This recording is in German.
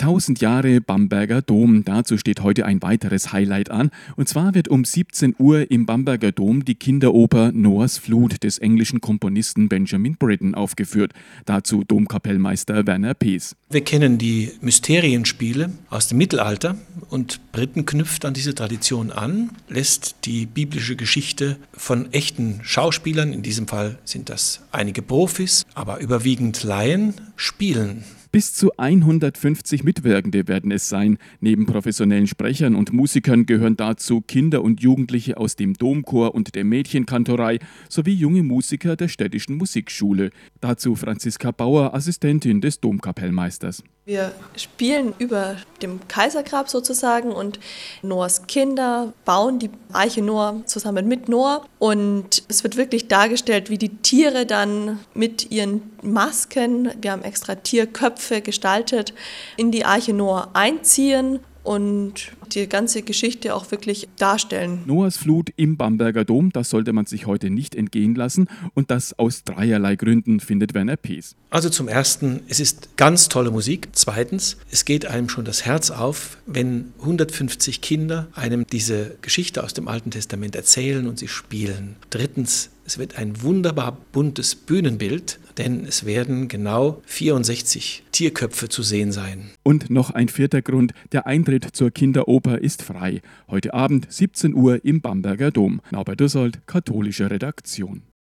1000 Jahre Bamberger Dom. Dazu steht heute ein weiteres Highlight an. Und zwar wird um 17 Uhr im Bamberger Dom die Kinderoper Noahs Flut des englischen Komponisten Benjamin Britten aufgeführt. Dazu Domkapellmeister Werner Pees. Wir kennen die Mysterienspiele aus dem Mittelalter und Britten knüpft an diese Tradition an, lässt die biblische Geschichte von echten Schauspielern, in diesem Fall sind das einige Profis, aber überwiegend Laien, spielen. Bis zu 150 Mitwirkende werden es sein. Neben professionellen Sprechern und Musikern gehören dazu Kinder und Jugendliche aus dem Domchor und der Mädchenkantorei sowie junge Musiker der städtischen Musikschule. Dazu Franziska Bauer, Assistentin des Domkapellmeisters. Wir spielen über dem Kaisergrab sozusagen und Noahs Kinder bauen die Arche Noah zusammen mit Noah und es wird wirklich dargestellt, wie die Tiere dann mit ihren Masken, wir haben extra Tierköpfe gestaltet, in die Arche Noah einziehen und die ganze Geschichte auch wirklich darstellen. Noahs Flut im Bamberger Dom, das sollte man sich heute nicht entgehen lassen und das aus dreierlei Gründen, findet Werner Pees. Also zum Ersten, es ist ganz tolle Musik. Zweitens, es geht einem schon das Herz auf, wenn 150 Kinder einem diese Geschichte aus dem Alten Testament erzählen und sie spielen. Drittens, es wird ein wunderbar buntes Bühnenbild, denn es werden genau 64 Tierköpfe zu sehen sein. Und noch ein vierter Grund, der Eintritt zur Kinderoper ist frei. Heute Abend 17 Uhr im Bamberger Dom. Norbert Dussold, katholische Redaktion.